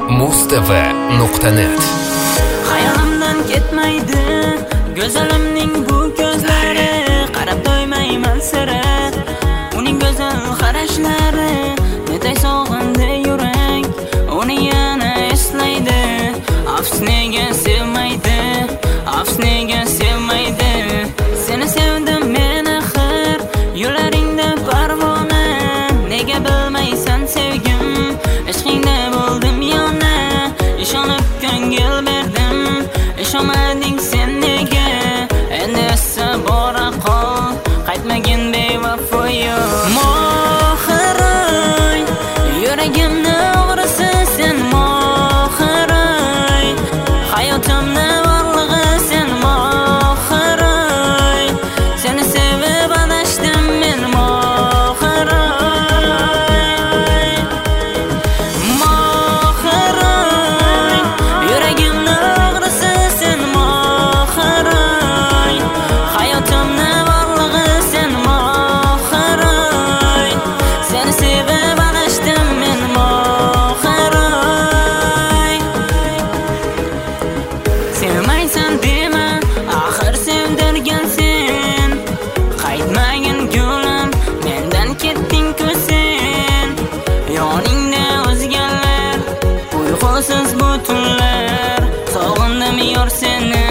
mustv.net. Hayolimdan ketmaydi go'zalimning bu ko'zlari, qarab to'ymayman sira uning go'zal qarashlari. Netay sog'indi yurak, uni yana eslaydi. Afsus nega sevmaydi, afsus nega sevmaydi. Seni sevdim men axir, yo'laringda parvona. Nega bilmaysan sevgim, ishqingda bo'ldim yona. Ishonib ko'ngil berdim, ishonmading sen nega? Endi esa bora qol, qaytmagin bevafoyo. Mohiray, yuragimni o'g'risi sen mohiray. Hayotimni borlig'i sen mohiray. Seni sevib adashdim men mohiray. Mohiray, yuragimni o'g'risi sen mohiray. Hayotimni borlig'i sen mohiray. Seni sevib adashdim men mohiray. Sevmaysan dema, axir sevdirgan sen. Qaytmagin gulim, mendan ketding-ku sen. Yoningda o'zgalar, uyqusiz bu tunlar. Sog'indim yor seni.